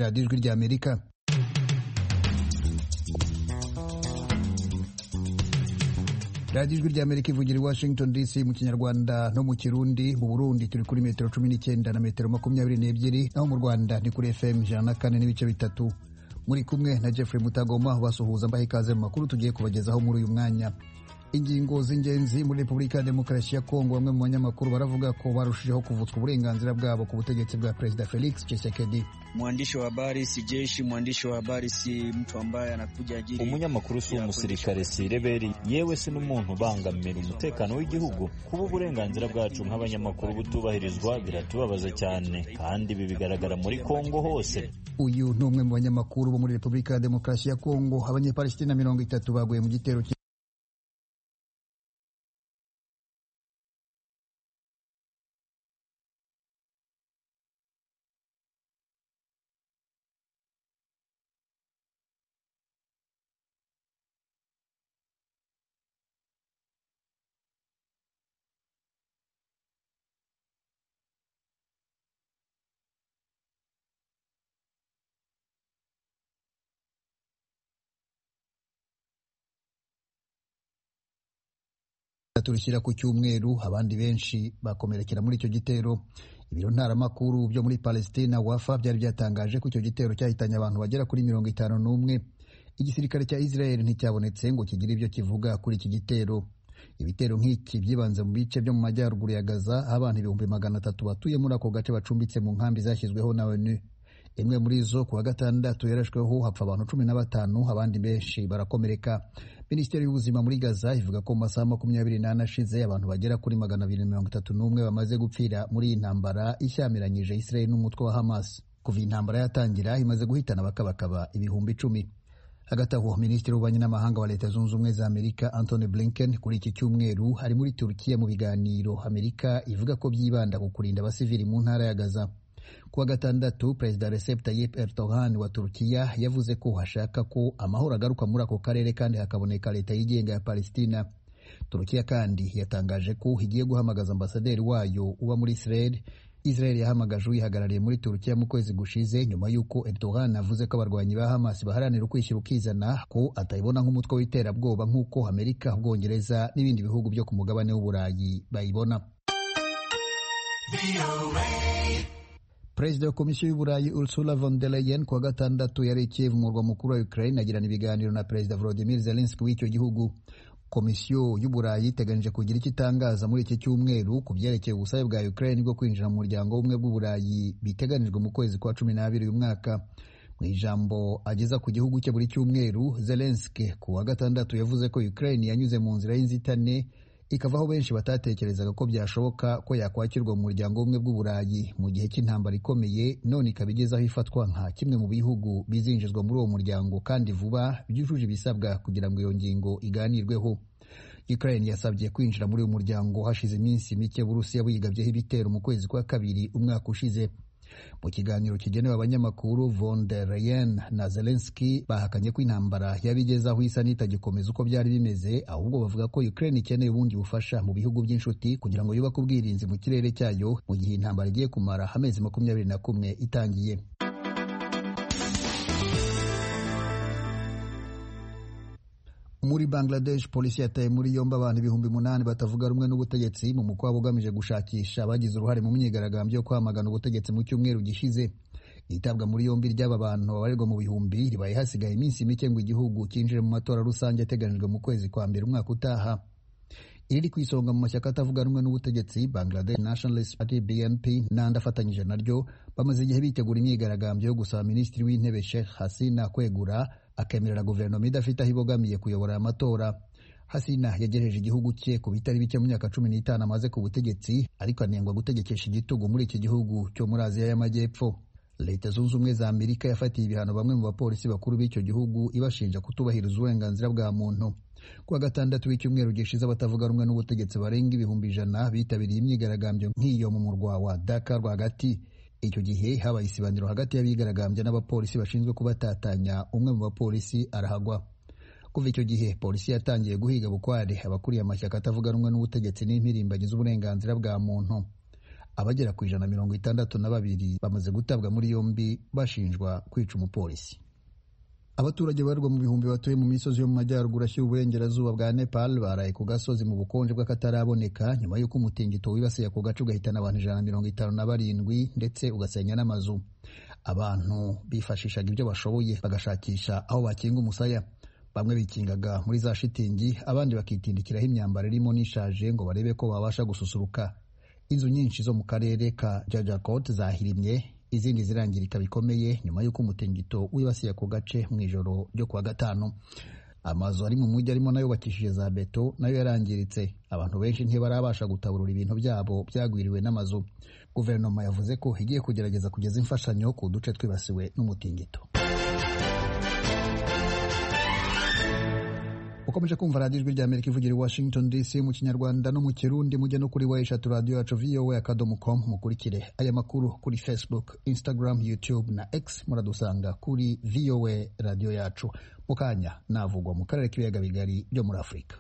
radiyo ijwi ry'Amerika. radiyo ijwi ry'Amerika ivugira i Washington DC mu Kinyarwanda no mu Kirundi. Mu Burundi turi kuri metero 19 na metero 22, naho mu Rwanda ni kuri FM 104.3. Muri kumwe na Jeffrey Mutagoma basuhuza mbahe ikaze mu makuru tugiye kubagezaho muri uyu mwanya. Ingingo z'ingenzi muri Repubulika ya Demokarasi ya Kongo, bamwe mu banyamakuru baravuga ko barushijeho kuvutswa uburenganzira bwabo ku butegetsi bwa President Felix Tshisekedi. Mwandishi wa habari si jeshi, mwandishi wa habari si mtu ambaye anakuja ajili. Umunyamakuru si umusirikare, si reberi, yewe si n'umuntu ubangamira umutekano w'igihugu. Kuba uburenganzira bwacu nk'abanyamakuru butubahirizwa biratubabaza cyane, kandi ibi bigaragara muri Kongo hose. Uyu ni umwe mu banyamakuru bo muri Repubulika ya Demokarasi ya Kongo. Abanyepalestina 30 baguye mu gitero turishyira ku cyumweru. Abandi benshi bakomerekera muri icyo gitero. Ibiro ntaramakuru byo muri Palestina Wafa byari byatangaje ko icyo gitero cyahitanye abantu bagera kuri 51. Igisirikare cya Israel nticyabonetse ngo kigire ibyo kivuga kuri iki gitero. Ibitero nk'iki byibanze mu bice byo mu majyaruguru ya Gaza, abantu 300,000 batuye muri ako gace bacumbitse mu nkambi zashyizweho na ONU. Imwe muri zo kuwa gatandatu yarashweho hapfa abantu 15, abandi benshi barakomereka. Minisiteri y'ubuzima muri Gaza ivuga ko mu masaha 24 ashize abantu bagera kuri 231 bamaze gupfira muri iyi ntambara ishyamiranyije Israel n'umutwe wa Hamas. Kuva intambara yatangira imaze guhitana bakabakaba 10,000. Hagati aho, Minisitiri w'Ububanyi n'Amahanga wa Leta Zunze Ubumwe za Amerika Anthony Blinken kuri iki cyumweru ari muri Turkiya mu biganiro Amerika ivuga ko byibanda ku kurinda abasivili mu ntara ya Gaza. Kuwa gatandatu, Perezida Recep Tayyip Erdogan wa Turkiya yavuze ko hashaka ko amahoro agaruka muri ako karere kandi hakaboneka leta yigenga ya Palestina. Turkiya kandi yatangaje ko igiye guhamagaza ambasaderi wayo uba muri Israel. Israel yahamagaje uyihagarariye muri Turkiya mu kwezi gushize nyuma y'uko Erdogan avuze ko abarwanyi ba Hamas baharanira ukwishyira ukizana, ko atayibona nk'umutwe w'iterabwoba nk'uko Amerika, Ubwongereza n'ibindi bihugu byo ku mugabane w'Uburayi bayibona. Perezida wa Komisiyo y'Uburayi Ursula von der Leyen kuwa gatandatu yari Kiev, umurwa mukuru wa Ukraine, agirana ibiganiro na Perezida Volodymyr Zelensky w'icyo gihugu. Komisiyo y'Uburayi iteganije kugira icyo itangaza muri iki cyumweru ku byerekeye ubusabe bwa Ukraine bwo kwinjira mu muryango w'ubumwe bw'Uburayi biteganijwe mu kwezi kwa 12 uyu mwaka. Mu ijambo ageza ku gihugu cye buri cyumweru, Zelensky kuwa gatandatu yavuze ko Ukraine yanyuze mu nzira y'inzitane ikavaho benshi batatekerezaga ko byashoboka ko yakwakirwa mu muryango w'ubumwe bw'Uburayi mu gihe cy'intambara ikomeye, none ikaba igeze aho ifatwa nka kimwe mu bihugu bizinjizwa muri uwo muryango kandi vuba byujuje ibisabwa kugira ngo iyo ngingo iganirweho. Ukraine yasabye kwinjira muri uwo muryango hashize iminsi mike Burusiya buyigabyeho ibitero mu kwezi kwa 2 umwaka ushize. Mu kiganiro kigenewe abanyamakuru, von der Leyen na Zelensky bahakanye ko intambara yabigeze aho isa n'itagikomeza uko byari bimeze, ahubwo bavuga ko Ukraine ikeneye ubundi bufasha mu bihugu by'inshuti kugira ngo yubake ubwirinzi mu kirere cyayo mu gihe intambara igiye kumara amezi 21 itangiye. Muri Bangladesh, polisi yataye muri yombi abantu 8,000 batavuga rumwe n'ubutegetsi mu mukwabo ugamije gushakisha abagize uruhare mu myigaragambyo yo kwamagana ubutegetsi mu cyumweru gishize. Itabwa muri yombi ry'aba bantu babarirwa mu bihumbi ribaye hasigaye iminsi mike ngo igihugu cyinjire mu matora rusange ateganijwe mu kwezi kwa 2 umwaka utaha. Iri ku isonga mu mashyaka atavuga rumwe n'ubutegetsi, Bangladesh Nationalist Party BNP n'andi afatanyije naryo bamaze igihe bitegura imyigaragambyo yo gusaba Minisitiri w'Intebe Sheikh Hasina kwegura akemerera guverinoma idafite aho ibogamiye kuyobora amatora. Hasina yagejeje igihugu cye ku bitari bike mu myaka 15 amaze ku butegetsi, ariko anengwa gutegekesha igitugu muri iki gihugu cyo muri Aziya y'Amajyepfo. Leta Zunze Ubumwe za Amerika yafatiye ibihano bamwe mu bapolisi bakuru b'icyo gihugu ibashinja kutubahiriza uburenganzira bwa muntu. Kuwa gatandatu w'icyumweru gishize abatavuga rumwe n'ubutegetsi barenga 100,000 bitabiriye imyigaragambyo nk'iyo mu murwa wa Dhaka rwagati. Icyo gihe habaye isibaniro hagati y'abigaragambya n'abapolisi bashinzwe kubatatanya, umwe mu bapolisi arahagwa. Kuva icyo gihe polisi yatangiye guhiga bukware abakuriye amashyaka atavuga rumwe n'ubutegetsi n'impirimbanyi z'uburenganzira bwa muntu. abagera ku 162 bamaze gutabwa muri yombi bashinjwa kwica umupolisi. Abaturage barwa mu bihumbi batuye mu misozi yo mu majyaruguru ashyira uburengerazuba bwa Nepal baraye ku gasozi mu bukonje bw'akataraboneka nyuma y'uko umutingito wibasiye ako gace ugahitana abantu 157 ndetse ugasenya n'amazu. Abantu bifashishaga ibyo bashoboye bagashakisha aho bakinga umusaya. Bamwe bikingaga muri za shitingi, abandi bakitindikiraho imyambaro irimo n'ishaje ngo barebe ko babasha gususuruka. Inzu nyinshi zo mu karere ka Jajakot zahirimye, izindi zirangirika bikomeye nyuma y'uko umutingito wibasiye ako gace mu ijoro ryo kuwa gatanu. Amazu ari mu mujyi arimo nayo bakishije za beto nayo yarangiritse. Abantu benshi ntibarabasha gutaburura ibintu byabo byagwiriwe n'amazu. Guverinoma yavuze ko igiye kugerageza kugeza imfashanyo ku duce twibasiwe n'umutingito. Ukomeje kumva Radio Ijwi ry'Amerika ivugira i Washington DC mu Kinyarwanda no mu Kirundi. Mujye no kuri wayeshatu radio yacu voa.com mukurikire aya makuru kuri Facebook, Instagram, YouTube na X. Muradusanga kuri VOA radio yacu. Mukanya navugwa mu karere k'ibiyaga bigari byo muri Afurika.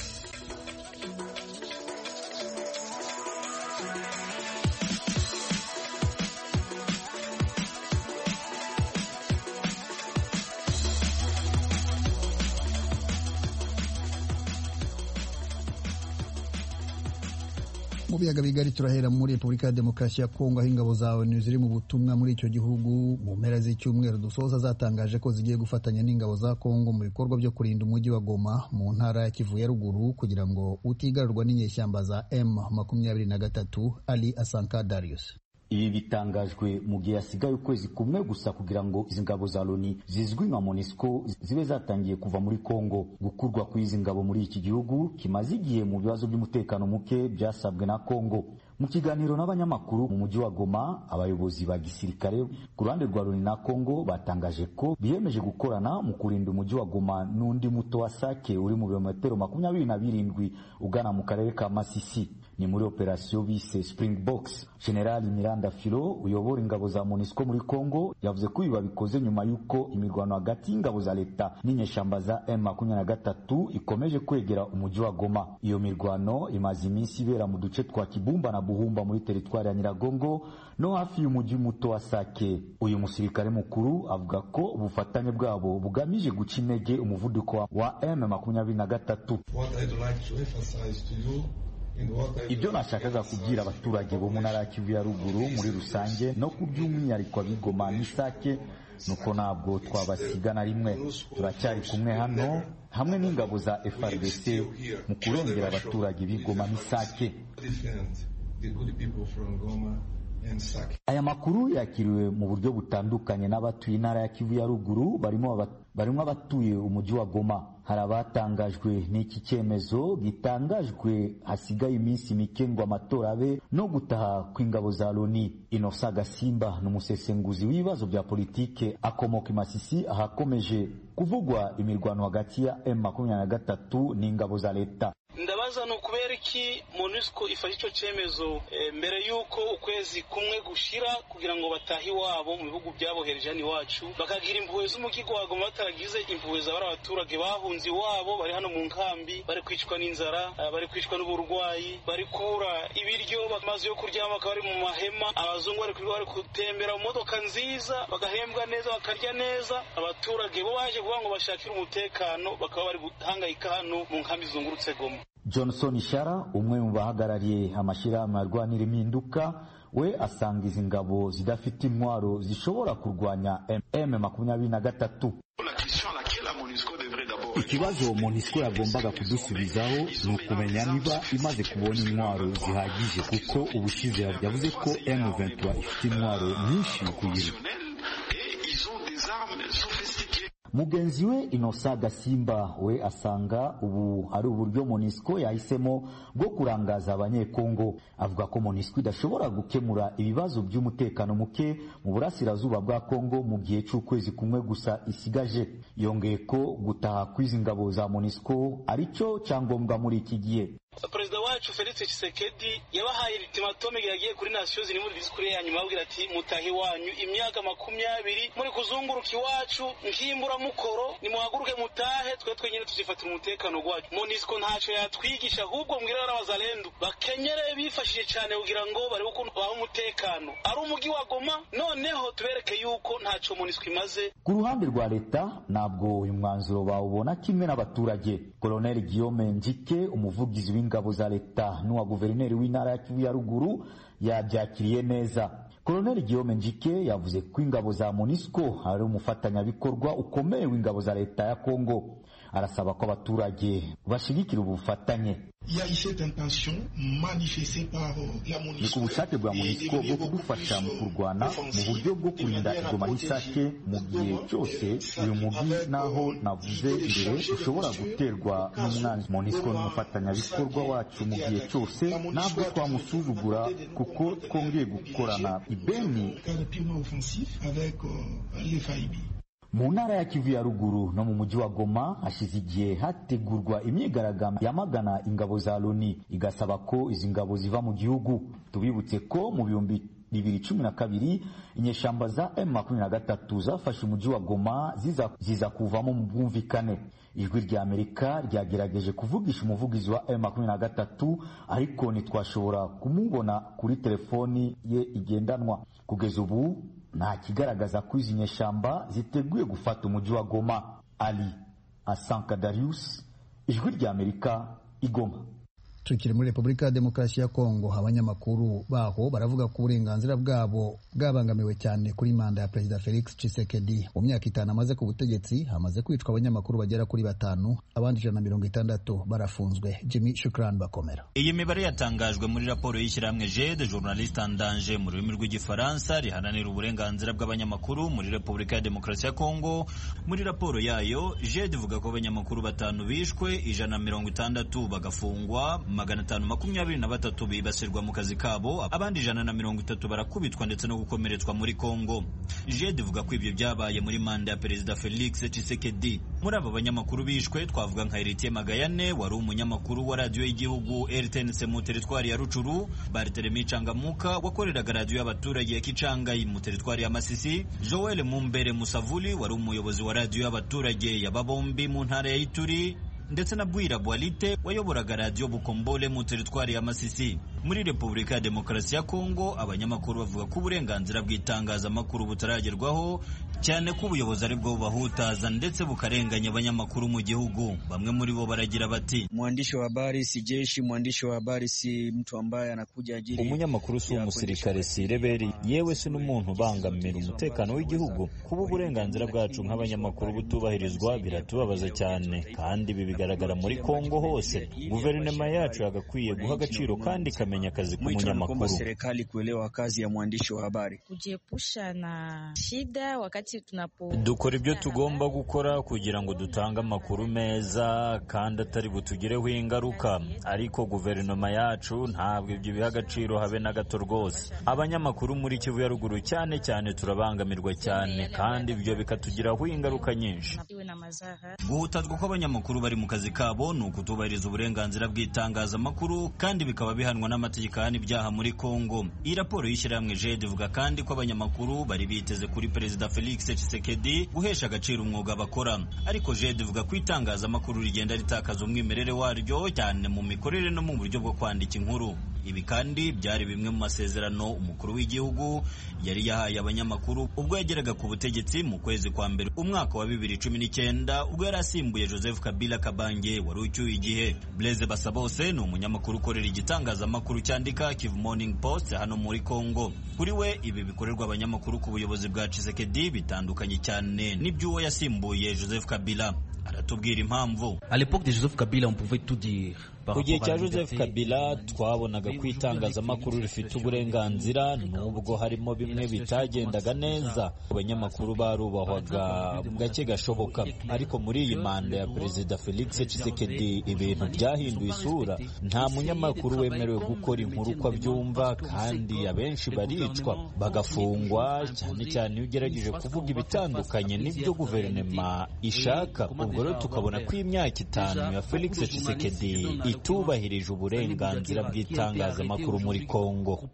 Mu biyaga bigari turahera muri Repubulika ya Demokarasi ya Kongo, aho ingabo za ONU ziri mu butumwa muri icyo gihugu mu mpera z'icyumweru dusoza zatangaje ko zigiye gufatanya n'ingabo za Kongo mu bikorwa byo kurinda umujyi wa Goma mu ntara ya Kivu ya ruguru kugira ngo utigarurwa n'inyeshyamba za M23. Ali Asanka Darius. Ibi bitangajwe mu gihe hasigaye ukwezi kumwe gusa kugira ngo izi ngabo za Loni zizwi nka MONUSCO zibe zatangiye kuva muri Kongo. Gukurwa kw'izi ngabo muri iki gihugu kimaze igihe mu bibazo by'umutekano muke byasabwe na Kongo. Mu kiganiro n'abanyamakuru mu mujyi wa Goma, abayobozi ba gisirikare ku ruhande rwa Loni na Kongo batangaje ko biyemeje gukorana mu kurinda umujyi wa Goma n'undi muto wa Sake uri mu birometero 27 ugana mu karere ka Masisi. Ni muri operasiyo bise Springboks. General Miranda Filo uyobora ingabo za MONUSCO muri Kongo yavuze ko ibi babikoze nyuma y'uko imirwano hagati y'ingabo za leta n'inyeshyamba za M23 ikomeje kwegera umujyi wa Goma. Iyo mirwano imaze iminsi ibera mu duce twa Kibumba na Buhumba muri teritwari ya Nyiragongo no hafi y'umujyi muto wa Sake. Uyu musirikare mukuru avuga ko ubufatanye bwabo bugamije guca intege umuvuduko wa M23. Ibyo nashakaga kubwira abaturage bo mu ntara ya Kivu ya ruguru muri rusange no ku by'umwihariko ab'Igoma n'Isake nuko ntabwo twabasiga na rimwe. Turacyari kumwe hano hamwe n'ingabo za FARDC mu kurengera abaturage b'Igoma n'Isake. Aya makuru yakiriwe mu buryo butandukanye n'abatuye intara ya Kivu ya ruguru barimo abatuye umujyi wa Goma. Hari abatangajwe n'iki cyemezo gitangajwe hasigaye iminsi mike ngo amatora abe no gutaha kw'ingabo za Loni. Innocent Gasimba n'umusesenguzi w'ibibazo bya politike akomoka i Masisi ahakomeje kuvugwa imirwano hagati ya M23 n'ingabo za leta. Ndabaza no kubera iki MONUSCO ifashe icyo cyemezo mbere yuko ukwezi kumwe gushira kugira ngo batahi wabo mu bihugu byabohereje ni wacu bakagira impuhwe z'umujyi wa Goma bataragize impuhwe za abaturage bahunze wabo bari hano mu nkambi bari kwicwa n'inzara bari kwicwa n'uburwayi bari kura ibiryo bamaze yo kuryama bakaba bari mu mahema abazungu bari gutembera mu modoka nziza bagahembwa neza bakarya neza abaturage bo baje kuvuga ngo bashakire umutekano bakaba bari guhangayika hano mu nkambi zungurutse Goma. Johnson Ishara umwe mu bahagarariye amashirahamwe arwanira impinduka we asanga izi ngabo zidafite intwaro zishobora kurwanya M23. Ikibazo MONUSCO yagombaga kudusubizaho ni ukumenya niba imaze kubona intwaro zihagije kuko ubushize yavuze ko M23 ifite intwaro nyinshi kugira. Mugenzi we Innocent Gasimba we asanga ubu ari uburyo MONUSCO yahisemo bwo kurangaza abanyekongo. Avuga ko MONUSCO idashobora gukemura ibibazo by'umutekano muke mu burasirazuba bwa Kongo mu gihe cy'ukwezi kumwe gusa isigaje. Yongeye ko gutaha kw'izi ngabo za MONUSCO aricyo cyangombwa muri iki gihe. perezida wacu Felix Tshisekedi yabahaye ultimatum yagiye kuri Nations Unies muri disikuru ya nyuma abwira ati mutahi wanyu imyaka 20 muri kuzunguruka iwacu nkimbura mukoro nimuhaguruke mutahe twe twenyine tuzifatira umutekano gwacu. MONUSCO ntaco yatwigisha ahubwo mbwira abazalendo bakenyere bifashije cyane kugira ngo bari ukuntu baha umutekano ari umugi wa Goma, noneho tubereke yuko ntaco MONUSCO imaze. Ku ruhande rwa leta ntabwo uyu mwanzuro bawubona kimwe n'abaturage. Colonel Guillaume Njike, umuvugizi w'ingabo za leta n'uwa guverineri w'intara ya Kivu ya ruguru, yabyakiriye neza. Colonel Guillaume Njike yavuze ko ingabo za MONUSCO ari umufatanyabikorwa ukomeye w'ingabo za leta ya Kongo. Arasaba ko abaturage bashigikira ubufatanye. Ni ku bushake bwa MONUSCO bwo kudufasha mu kurwana mu buryo bwo kurinda Goma n'Isake mu gihe cyose uyu mugi naho navuze mbere ushobora guterwa n'umwanzi. MONUSCO n'umufatanyabikorwa wacu mu gihe cyose, ntabwo twamusuzugura kuko twongeye gukorana ibeni. Mu ntara ya Kivu ya ruguru no mu mujyi wa Goma hashize igihe hategurwa imyigaragambyo yamagana ingabo za Loni igasaba ko izi ngabo ziva mu gihugu. Tubibutse ko mu 2012 inyeshamba za M23 zafashe umujyi wa Goma ziza kuvamo mu bwumvikane. Ijwi rya Amerika ryagerageje kuvugisha umuvugizi wa M23 ariko ntitwashobora kumubona kuri telefoni ye igendanwa. Kugeza ubu nta kigaragaza ko izi nyeshamba ziteguye gufata umujyi wa Goma. Ali Asanka Darius, Ijwi rya Amerika, Igoma. Tukiri muri Repubulika ya Demokarasi ya Kongo, abanyamakuru baho baravuga ko uburenganzira bwabo bwabangamiwe cyane kuri manda ya Perezida Felix Tshisekedi. Mu myaka 5 amaze ku butegetsi hamaze kwicwa abanyamakuru bagera kuri 5, abandi 160 barafunzwe. Jimmy Shukran Bakomera. Iyi mibare yatangajwe muri raporo y'ishyirahamwe JED, Journaliste en Danger mu rurimi rw'igifaransa, riharanira uburenganzira bw'abanyamakuru muri Repubulika ya Demokarasi ya Kongo. Muri raporo yayo, JED ivuga ko abanyamakuru 5 bishwe, 160 bagafungwa, 523 bibasirwa mu kazi kabo, abandi 130 barakubitwa ndetse no gukomeretswa muri Kongo. JED ivuga ko ibyo byabaye muri manda ya Perezida Felix Tshisekedi. Muri abo banyamakuru bishwe twavuga nka Heritier Magayane wari umunyamakuru wa radio y'igihugu RTNC mu teritwari ya Rucuru, Barthelemy Changamuka wakoreraga radio y'abaturage ya Kichangayi mu teritwari ya Masisi, Joel Mumbere Musavuli wari umuyobozi wa radio y'abaturage ya Babombi mu ntara ya Ituri, ndetse na Bwira Bwalite wayoboraga radio Bukombole mu teritwari ya Masisi. Muri Repubulika ya Demokarasi ya Kongo abanyamakuru bavuga ko uburenganzira bw'itangazamakuru butaragerwaho, cyane ko ubuyobozi ari bwo bahutaza ndetse bukarenganya abanyamakuru mu gihugu. Bamwe muri bo baragira bati, mwandishi wa habari si jeshi, mwandishi wa habari si mtu ambaye anakuja ajili. Umunyamakuru si umusirikare, si reberi, yewe si n'umuntu ubangamira umutekano w'igihugu. Kuba uburenganzira bwacu nk'abanyamakuru butubahirizwa biratubabaza cyane, kandi ibi bigaragara muri Kongo hose. Guverinoma yacu yagakwiye guha agaciro kandi kamenya akazi k'umunyamakuru. Serikali kuelewa kazi ya mwandishi wa habari. Kujiepusha na shida wakati dukora ibyo tugomba gukora kugira ngo dutange amakuru meza kandi atari butugireho ingaruka, ariko guverinoma yacu ntabwo ibyo biha agaciro habe na gato rwose. Abanyamakuru muri Kivu ya ruguru cyane cyane turabangamirwa cyane, kandi ibyo bikatugiraho ingaruka nyinshi. Guhutazwa kw'abanyamakuru bari mu kazi kabo ni ukutubahiriza uburenganzira bw'itangazamakuru, kandi bikaba bihanwa n'amategeko ahana ibyaha muri Kongo. Iyi raporo y'ishyirahamwe JED ivuga kandi ko abanyamakuru bari biteze kuri Perezida Felix Tshisekedi guhesha agaciro umwuga bakora, ariko JED ivuga ko itangazamakuru rigenda ritakaza umwimerere waryo cyane mu mikorere no mu buryo bwo kwandika inkuru. Ibi kandi byari bimwe mu masezerano umukuru w'igihugu yari yahaye abanyamakuru ubwo yageraga ku butegetsi mu kwezi kwa mbere umwaka wa 2019, ubwo yari asimbuye Joseph Kabila Kabange wari ucyuye igihe. Blaise Basabose ni umunyamakuru ukorera igitangazamakuru cyandika Kivu Morning Post hano muri Kongo. Kuri we ibi bikorerwa abanyamakuru ku buyobozi bwa Tshisekedi bitandukanye cyane n'iby'uwo yasimbuye Joseph Kabila. Aratubwira impamvu. À l'époque de Joseph Kabila on pouvait tout dire. Ku gihe cya Joseph Kabila twabonaga ko itangazamakuru rifite uburenganzira, nubwo harimo bimwe bitagendaga neza. Abanyamakuru barubahwaga gake gashoboka, ariko muri iyi manda ya Perezida Felix Tshisekedi ibintu byahinduye isura. Nta munyamakuru wemerewe gukora inkuru uko abyumva, kandi abenshi baricwa bagafungwa, cyane cyane iyo ugerageje kuvuga ibitandukanye n'ibyo guverinoma ishaka. Ubwo ubwo rero tukabona ko imyaka 5 ya Felix Tshisekedi itubahirije uburenganzira bw'itangazamakuru muri Kongo.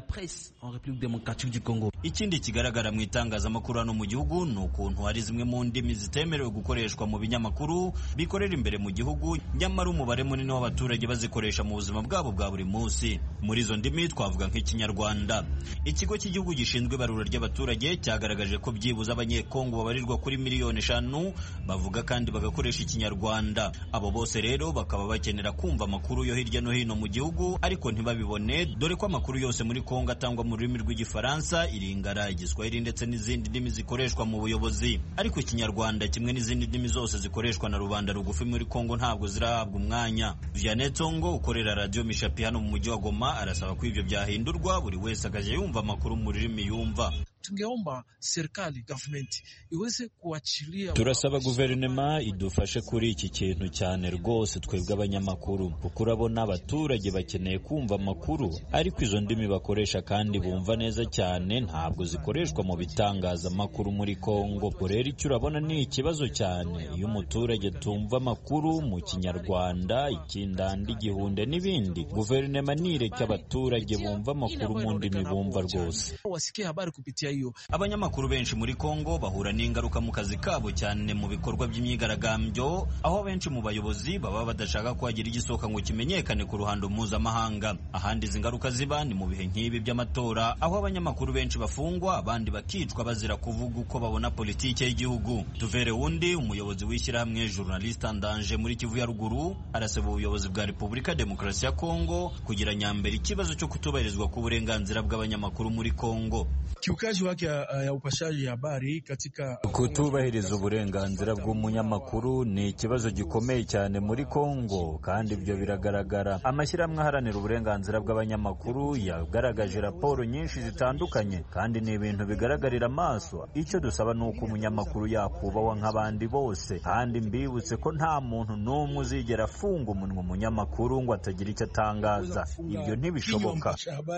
Ikindi kigaragara mu itangazamakuru hano mu gihugu ni ukuntu hari zimwe mu ndimi zitemerewe gukoreshwa mu binyamakuru bikorera imbere mu gihugu, nyamara umubare munini w'abaturage bazikoresha mu buzima bwabo bwa buri munsi. Muri izo ndimi twavuga nk'Ikinyarwanda. Ikigo cy'igihugu gishinzwe ibarura ry'abaturage cyagaragaje ko byibuze abanyekongo babarirwa kuri miliyoni 5 bavuga kandi bagakoresha Ikinyarwanda. Abo bose rero bakaba bakenera kumva amakuru yo hirya no hino mu gihugu, ariko ntibabibone, dore ko amakuru yose muri Kongo atangwa mu rurimi rw'Igifaransa, Iringara, Igiswahili ndetse n'izindi ndimi zikoreshwa mu buyobozi. Ariko Ikinyarwanda kimwe n'izindi ndimi zose zikoreshwa na rubanda rugufi muri Kongo ntabwo zirahabwa umwanya. Vianney Tsongo ukorera Radio Mishapi hano mu mujyi wa Goma arasaba ko ibyo byahindurwa, buri wese akaje yumva amakuru mu rurimi yumva. Tungeomba serikali government iweze kuachilia. Turasaba guverinoma idufashe kuri iki kintu cyane rwose twebwe abanyamakuru, kuko urabona abaturage bakeneye kumva amakuru, ariko izo ndimi bakoresha kandi bumva neza cyane ntabwo zikoreshwa mu bitangazamakuru muri Kongo. Rero icyo urabona ni ikibazo cyane iyo umuturage tumva amakuru mu Kinyarwanda, Ikindandi, Igihunde n'ibindi. Guverinoma nireke abaturage bumva amakuru mu ndimi bumva rwose. Wasikie habari kupitia hiyo. Abanyamakuru benshi muri Kongo bahura n'ingaruka mu kazi kabo cyane mu bikorwa by'imyigaragambyo, aho benshi mu bayobozi baba badashaka ko hagira igisoka ngo kimenyekane ku ruhando mpuzamahanga. Ahandi izi ngaruka ziba ni mu bihe nk'ibi by'amatora, aho abanyamakuru benshi bafungwa, abandi bakicwa bazira kuvuga uko babona politike y'igihugu. Tuvere Wundi, umuyobozi w'ishyirahamwe Journaliste en Danger muri Kivu ya Ruguru, arasaba ubuyobozi bwa Repubulika Demokarasi ya Kongo kugira nyambere ikibazo cyo kutubahirizwa ku burenganzira bw'abanyamakuru muri Kongo. Kiukaji wake ya upashaji habari katika kutubahiriza uburenganzira bw'umunyamakuru ni ikibazo gikomeye cyane muri Kongo, kandi ibyo biragaragara. Amashyirahamwe aharanira uburenganzira bw'abanyamakuru yagaragaje raporo nyinshi zitandukanye, kandi ni ibintu bigaragarira amaso. Icyo dusaba ni uko umunyamakuru yakubahwa nk'abandi bose, kandi mbibutse ko nta muntu n'umwe uzigera afunga umunwa umunyamakuru ngo atagira icyo atangaza. Ibyo ntibishoboka.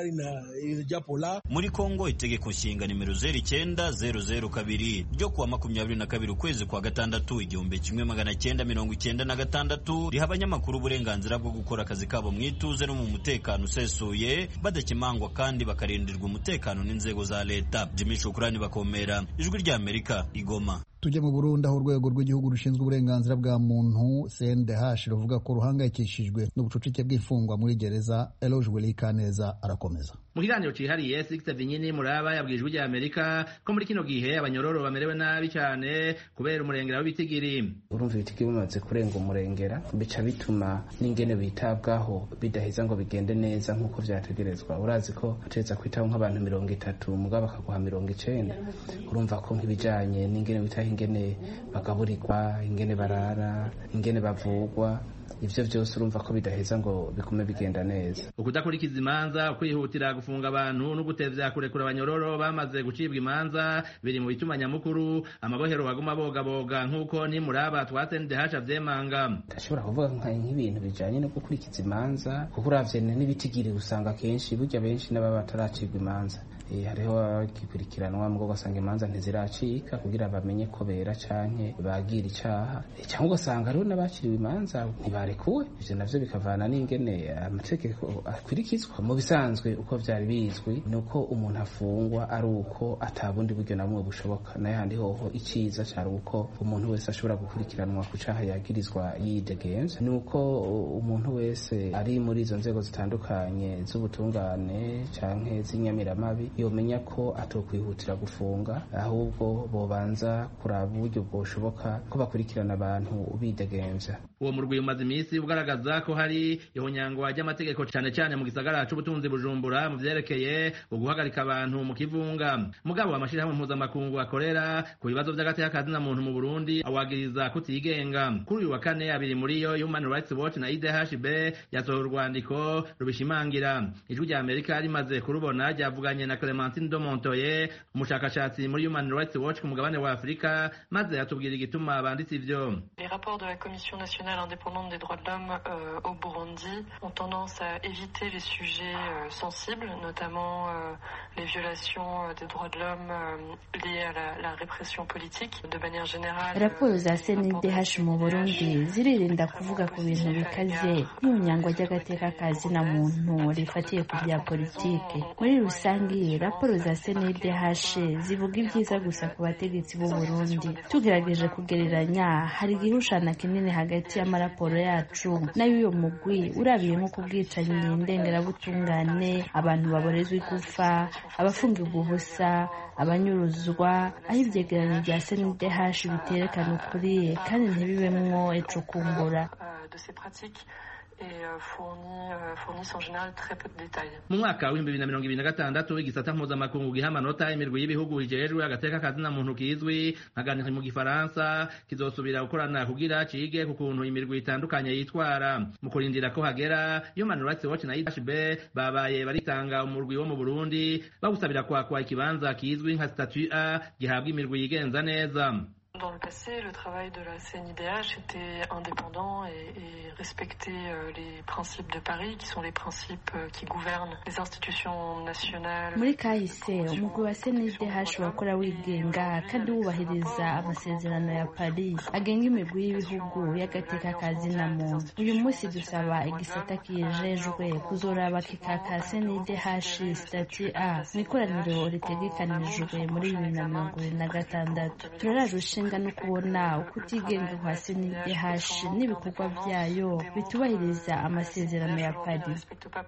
Muri Kongo itegeko nshinga nimero 0902 ryo kuwa 22 ukwezi kwa gatandatu 1996 riha abanyamakuru uburenganzira bwo gukora akazi kabo mu ituze no mu mutekano usesuye, badakemangwa kandi bakarindirwa umutekano n'inzego za leta. Jimmy Shukrani Bakomera, Ijwi rya Amerika, Igoma. Tujye mu Burundi aho urwego rw'igihugu rushinzwe uburenganzira bwa muntu CNDH ruvuga ko ruhangayikishijwe n'ubucucike bw'imfungwa muri gereza. Eloge Wilikaneza arakomeza. Mu kiganiro cihariye Sixte Vinyini Muraba yabwijwe rya Amerika ko muri kino gihe abanyororo bamerewe nabi cyane kubera umurengera w'ibitigiri. Urumva ibitigiri bimaze kurenga umurengera, bica bituma n'ingene bitabwaho bidaheza ngo bigende neza nk'uko vyategerezwa. Urazi ko ateza kwitaho nk'abantu 30 mugabo bakaguha 90. Urumva ko nk'ibijanye n'ingene bitaho ingene bagaburirwa, ingene barara, ingene bavugwa, ivyo byose urumva ko bidaheza ngo bikume bigenda neza. Ukudakurikiza imanza, kwihutira gufunga abantu no gutevya kurekura abanyororo bamaze gucibwa imanza biri mu bituma nyamukuru amabohero baguma bogaboga nk'uko ni Muraba twatende vyemanga. Ndashobora kuvuga nk'ibintu bijanye no gukurikiza imanza, kuko uravye n'ibitigiri usanga kenshi burya benshi n'ababa bataracibwa imanza. Hariho abakikurikiranwa mugo gasanga imanza ntiziracika kugira bamenye ko bera canke bagira icaha, cyangwa ugasanga hariho n'abakiriwe imanza ntibarekuwe. Ivyo navyo bikavana n'ingene amategeko akurikizwa. Mu bisanzwe uko vyari bizwi nuko umuntu afungwa ari uko atabundi buryo na bumwe bushoboka, naye handi hoho iciza cyari uko umuntu wese ashobora gukurikiranwa ku caha yagirizwa yidegenza. Nuko umuntu wese ari muri izo nzego zitandukanye z'ubutungane canke z'inyamiramabi yomenya ko atokwihutira gufunga, ahubwo bobanza kuraba uburyo bwoshoboka ko bakurikirana abantu bidegenza. Uwo murwi umaze iminsi ugaragaza ko hari ihonyangwa ry'amategeko cyane cyane mu gisagara c'ubutunzi Bujumbura mu vyerekeye uguhagarika abantu mu kivunga. Mugabo amashirahamwe mpuzamakungu akorera ku bibazo by'agateka na muntu mu Burundi awagiriza kutigenga. Kuri uyu wa kane abiri muri yo Human Rights Watch na IDHB yasohoye urwandiko rubishimangira. Ijwi rya Amerika rimaze kurubona ryavuganye na Clementine Domontoye, umushakashatsi muri Human Rights Watch ku mugabane wa Afrika, maze atubwira igituma banditse ivyo. Les rapports de la Commission nationale nationale indépendante des droits de l'homme au Burundi ont tendance à éviter les sujets sensibles, notamment les violations des droits de l'homme liées à la répression politique. De manière générale, raporo za CNDH mu Burundi ziririnda kuvuga ku bintu bikaze nk'unyangwa ry'agateka kazina muntu rifatiye ku bya politike. Muri rusange raporo za CNDH zivuga ibyiza gusa ku bategetsi b'u Burundi. Tugerageje kugereranya hari igihushana kinini hagati y'amaraporo yacu n'ay'uyo mugwi urabiye nko kubwicanyi ndengerabutungane, abantu baborezwa igufa, abafungirwa ubusa, abanyuruzwa, aho ivyegeranyo vya CNDH biterekana ukuri kandi ntibibemwo icukumbura. fournissent en général très peu de détails. Mu mwaka wa 2026 igisata mpuzamakungu giha amanota imirwi y'ibihugu bijejwe agateka kazina muntu kizwi nkaganira mu gifaransa kizosubira gukorana kugira cige ku kuntu imirwi itandukanye yitwara mu kurindira ko hagera Human Rights Watch na IHB babaye baritanga umurwi wo mu Burundi bagusabira kwakwa ikibanza kizwi nka statut A gihabwa imirwi yigenza neza. Dans le passé, le travail de la CNIDH était indépendant et respectait les principes de Paris, qui sont les principes qui gouvernent les institutions nationales. Muri kahise umugwi wa CNIDH wakora wigenga kandi wubahiriza amasezerano ya Paris agenga imigwi y'ibihugu y'agateka kazina muntu. Uyu munsi dusaba igisata kijejwe kuzoraba kikaka CNIDH statut A mu ikoraniro ritegekanijwe muri 2026. Turaraje ushinga no kubona ukutigenga kwa CNIDH n'ibikorwa byayo bitubahiriza amasezerano ya Paris.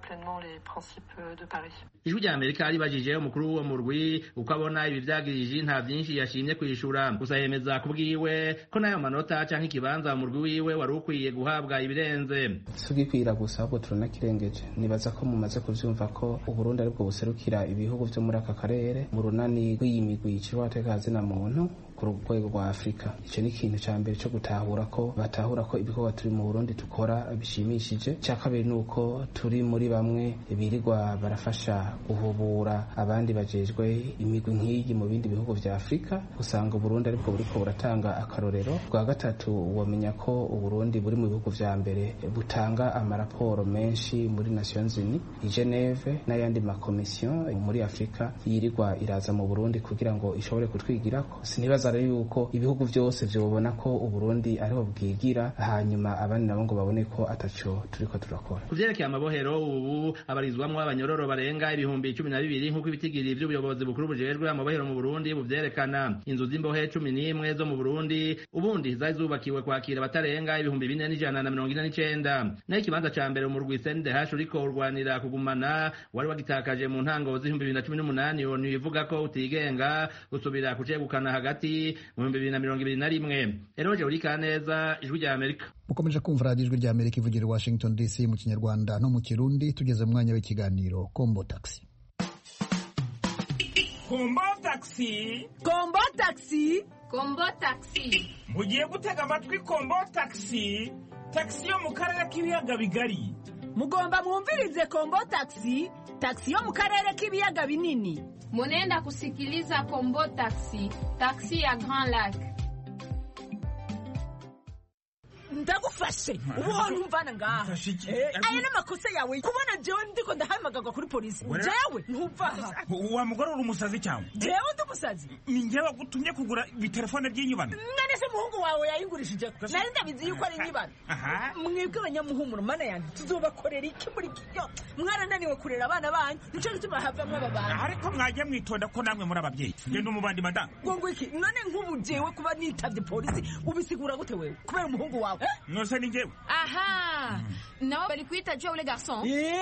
Ijwi rya Amerika ribajije umukuru w'uwo murwi uko abona ibi vyagirije nta vyinshi yashimye kwishura gusa yemeza kubwiwe ko nayo manota canke ikibanza umurwi wiwe wari ukwiye guhabwa ibirenze. Sugikwira gusa ahubwo turanakirengeje. Nibaza ko mumaze kuvyumva ko Uburundi aribwo buserukira ibihugu vyo muri aka karere mu runani rw'imigwi yicirwa atekazina muntu ku rwego rwa Afrika. Ico ni ikintu ca mbere cyo gutahura ko batahura ko ibikorwa turi mu Burundi tukora bishimishije. Cya kabiri nuko turi muri bamwe birirwa barafasha guhubura abandi bajejwe imigwi nk'iyi mu bindi bihugu vya Afrika. Usanga Burundi aribwo buriko buratanga akarorero. Rwa gatatu wamenya ko Uburundi buri mu bihugu vya mbere butanga amaraporo menshi muri Nations Unies i Geneve n'ayandi makomisiyo muri Afrika yirirwa iraza mu Burundi kugira ngo ishobore kutwigirako. Sinibaza yuko ibihugu byose byobona ko Uburundi ariho bwigira hanyuma abandi nabo ngo babone ko ataco turiko turakora. Kuvyerekeye amabohero ubu abarizwamwo abanyororo barenga ibihumbi 12 nk'uko ibitigiri by'ubuyobozi bukuru bujejwe amabohero mu Burundi buvyerekana. Inzu z'imbohe 11 zo mu Burundi ubundi zari zubakiwe kwakira batarenga ibihumbi 4149. Naho ikibanza ca mbere mu rw'i CNDH uriko urwanira kugumana wari wagitakaje mu ntango z'ibihumbi 2018 onu ivuga ko utigenga usubira kucegukana hagati mu 2021. Eroje urika neza Ijwi rya Amerika. Mukomeje kumva radio Ijwi rya Amerika ivugira Washington DC mu Kinyarwanda no mu Kirundi. Tugeze mu mwanya w'ikiganiro Kombo Taxi. Kombo Taxi, Kombo Taxi, Kombo Taxi. Mugiye gutega amatwi Kombo Taxi, taxi yo mu karere k'ibiyaga bigari. Mugomba mwumvirize Kombo Taxi, taxi yo mu karere k'ibiyaga binini. Munenda kusikiliza Kombo Taxi, taxi ya Grand Lac. Ndagufashe ubona umvana ngaha aya n'amakosa yawe kubona jewe ndiko ndahamagagwa kuri polisi jewe ntuvaha wa mugore uri umusazi cyangwa jewe ndumusazi ni njyewe gutumye kugura ibitelefone by'inyibano none se muhungu wawe yayingurishije nari ndabizi yuko ari inyibano mwebwe abanyamuhumuro mana yanjye tuzobakorera iki muri kiyo mwarananiwe kurera abana banyu nico gituma havamwe ababana ariko mwaje mwitonda ko namwe muri ababyeyi ngende umubandi madam ngo iki none nk'ubu jewe kuba nitavye polisi ubisigura gute wewe kubera umuhungu wawe Nose ni njyewe. Aha. Nao balikuita Joe le garçon.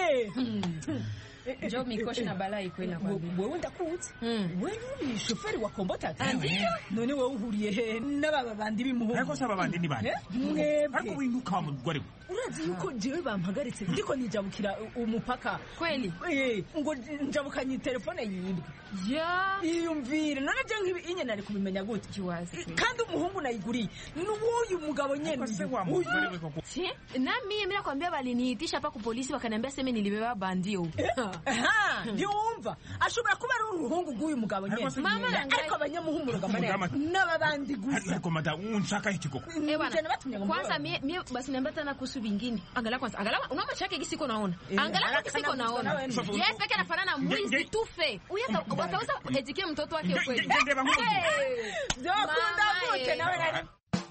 Joe mikoshi na balai kwenda kwa bibi. Wewe ndakuzi. Wewe ni shoferi wa Kombo Taxi. None wewe uhuriye he n'ababa bandi bimuho. Ariko saba bandi ni bandi. Ariko winduka mu gore. Urazi yuko jewe bampagaritse ndiko nijabukira umupaka. Kweli? Ngo njabukanye telefone yindwi. Ya. Iyumvire none je nkibi inye nari kubimenya gute kiwazi. Kandi umuhungu nayiguriye. N'uyu mugabo nyene. Si? Na mimi nakwambia waliniitisha hapa ku polisi wakaniambia sema nilibeba bandio. ntiwumva ashobora kuba ari uruhungu rw'uyu mugabo nyene ariko abanyamuhumuro gamana n'ababandi gusa ariko mada unshaka iki koko kwanza mie basi niambia tena kuhusu vingine angalia unaona chake kisiko naona angalia kisiko naona yes peke anafanana mwizi tufe uyeza wataweza etikie mtoto wake kweli dokunda gute nawe nari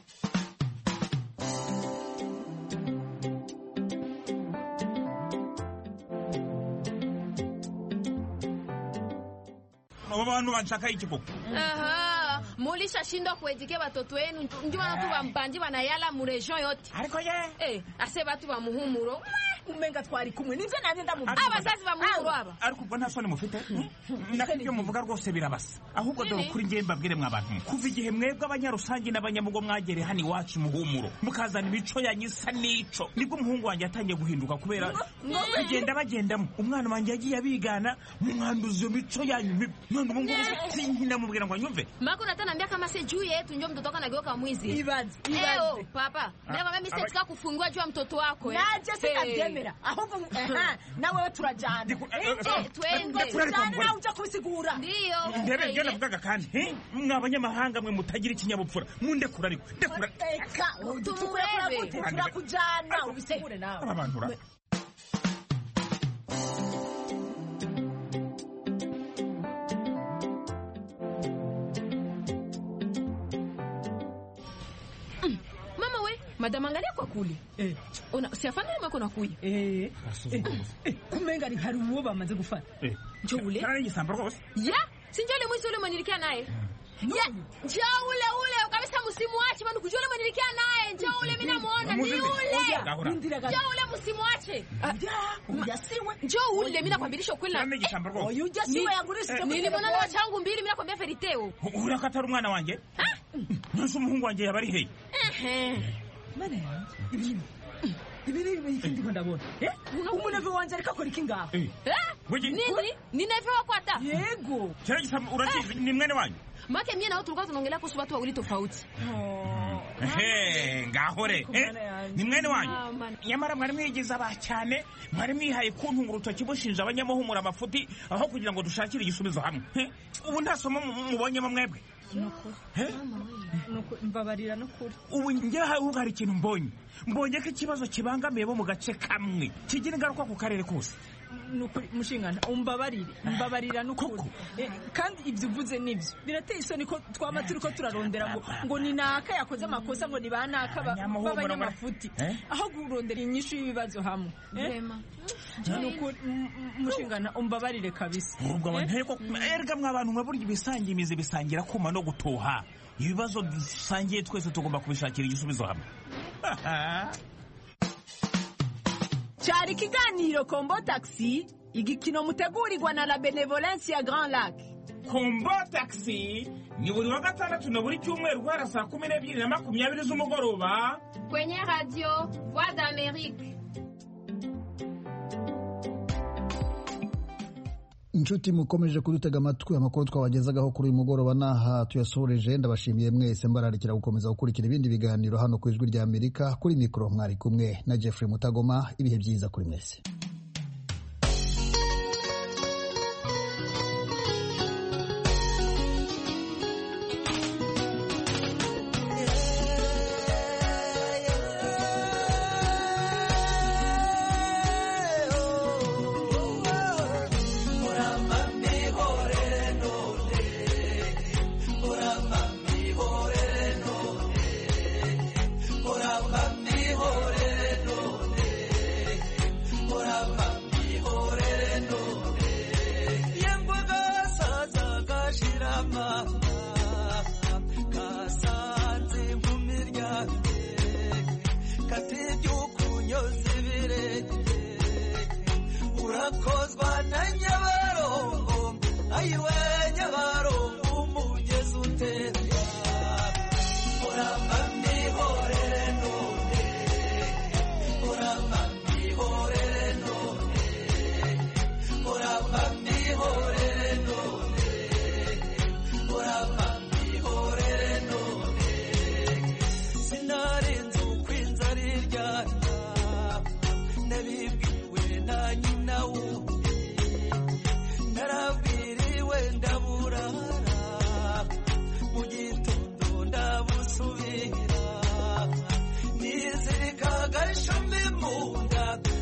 abantu banshaka iki koko mulisha shindwa kuedike watoto wenu ndio watu bambanji banayala mu region yote ariko ye ase batu ba muhumuro umenga twari kumwe nivyo nanjye ndamuvuga abazazi ba muhumuro aba ariko ubwo nta soni mufite nakibyo muvuga rwose birabasa ahubwo dore kuri ngiye mbabwire mwabantu kuva igihe mwebwe abanyarusangi n'abanyamugo mwagere hani wacu muhumuro mukazana imico yanyisa nico nibwo umuhungu wanjye yatangiye guhinduka kubera bagenda bagendamo umwana wanjye yagiye abigana mwanduza iyo mico yanyu none ubu ngubu sinkina mubwira ngo anyumve mako nataniambia kama si juu yetu ndio mtoto wako anageuka mwizi ibaze papa mimi mama mimi sitaka kufungua juu ya mtoto wako naje sitabyemera ahubwo nawe turajana twende nawe uja kusigura ndio ndebe byo navugaga kandi mwabanyamahanga mwe mutagira ikinyabupfura mundekura ariko ndekura turakujana ubisegure nawe abantu Madam angalia kwa kule. Siafana mako na kuya. Kumenga ni hari uwo bamaze gufata. Njo ule? Kana yisamba rwose. Ya, sinjo ule mwisi ule mwanilikia naye. Ya, njo ule kabisa msimu wache bana kujua ule mwanilikia naye. Njo ule mimi namuona ni ule. Njo ule msimu wache. Ujasiwe. Njo ule mimi nakwambilisha ukweli. Kana yisamba rwose. Ujasiwe yangurisha. Nilimwona na changu mbili mimi nakwambia feriteo. Urakatara umwana wanjye? Nose umuhungu wanjye yabari he? Mana ibiri ikindi ndabona umuneve wanje ariko akora iki ngaho nini nineve wakwata yego cyangwa urakizi ni mwene wanyu make mie nao tulikuwa tunaongelea kuhusu watu wawili tofauti ngahore ni mwene wanyu nyamara mwari mwigiza ba cyane mwari mwihaye kuntunga urutoki bushinja abanyamuhumura amafuti aho kugira ngo dushakire igisubizo hamwe ubu nta somo mubonyemo mwebwe nuko mbabarira no kuri ubu njyaho hari ikintu mbonye ko ikibazo kibangamiye bo mu gace kamwe kigira ingaruka ku karere kose nuko mushingana mbabarira no kuri kandi ibyo uvuze nibyo birateye isoni ko twama turiko turarondera ngo ni naka yakoze amakosa ngo ni banaka babanyamafuti aho kurondera inyishu y'ibibazo hamwe nuko mushingana mbabarire kabisa ubwo abanteko erga mwabantu mwaburya ibisangiye imizi bisangira kuma no gutoha ibibazo dusangiye twese tugomba kubishakira igisubizo hamwe cyari kiganiro Kombo Taxi igikino mutegurirwa na la Benevolence ya Grand Lac. Kombo Taxi ni buri wa gatandatu na buri cyumweru guhera saa 12:20 z'umugoroba kwenye radio Voix d'Amérique. inshuti mukomeje kudutega amatwi amakuru twabagezagaho kuri uyu mugoroba naha tuyasoreje ndabashimiye mwese mbararikira gukomeza gukurikira ibindi biganiro hano ku ijwi rya Amerika kuri mikro mwari kumwe na Jeffrey Mutagoma ibihe byiza kuri mwese. Por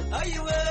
ayiwe